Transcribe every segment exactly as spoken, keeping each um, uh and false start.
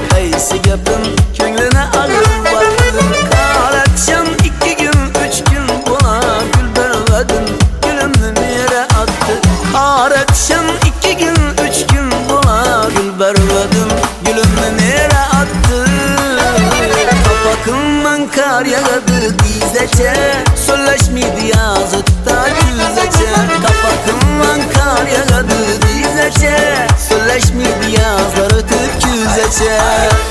Kaysi gapim köngline ağır battı. Kar akşam iki gün üç gün buna gül vermedim, gülümü nere attı. Kar akşam iki gün üç gün buna gül vermedim, gülümü nere attı. Kapakımdan kar yağdı dizece, sözleşmeydi yazıkta güzece. Kapakımdan kar yağdı dizece, sözleşmeydi yazlar ötüp güzece.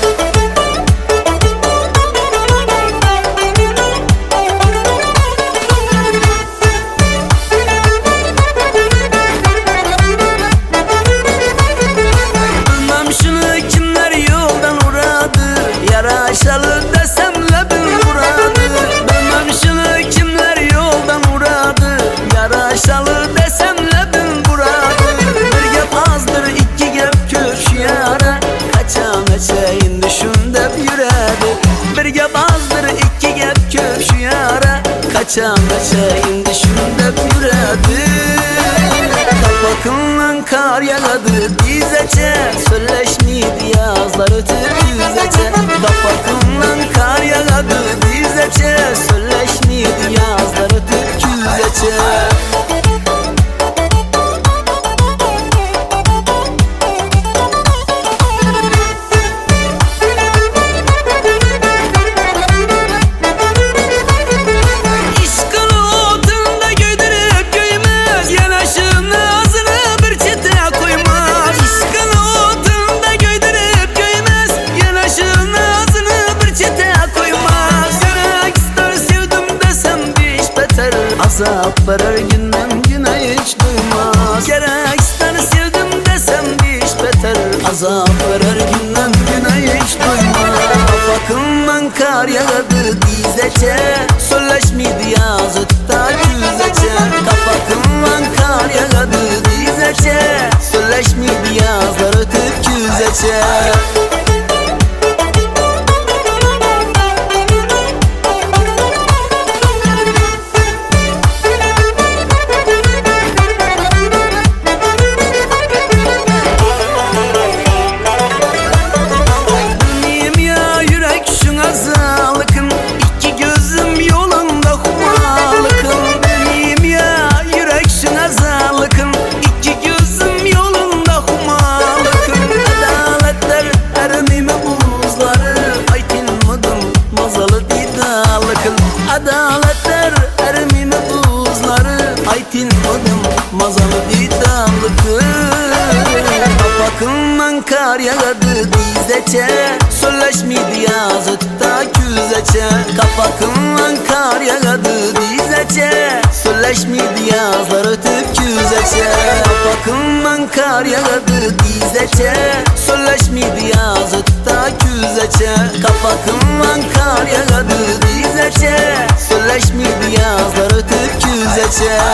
Bilmem şunu kimler yoldan uğradı, yaraşalı desem lebim vuradı. Bilmem şunu kimler yoldan uğradı, yaraşalı desem lebim vuradı. Bir gep azdır iki gep köş yara, kaçan eçeğin düşündep yüredi. Bir gep azdır iki gep köş yara, kaçan eçeğin düşündep yüredi. Kapakımdan kar yağdı dizece, sözleşmeydi yazlar ötüp güzece. Kapakımdan kar yağdı dizece, sözleşmeydi yazlar ötüp güzece. Azap verer günden güne hiç duymaz. Gerek ister sevdim desem diş beter. Azap verer günden güne hiç duymaz. Kapakımdan kar yağdı dizece, sözleşmeydi yazıkta güzece. Kapakımdan kar yağdı dizece, sözleşmeydi yazlar ötüp güzece. Adaletler ermine buzları, aytin odım mazalı didallıkı. Kapakımdan kar yağdı dizece, sözleşmeydi yazıkta güzece. Kapakımdan kar yağdı dizece, sözleşmeydi yazlar ötüp güzece. Kapakımdan kar yağdı dizece, sözleşmeydi yazıkta güzece. Kapakımdan kar yağdı dizece, sözleşmeydi yazlar ötüp güzece.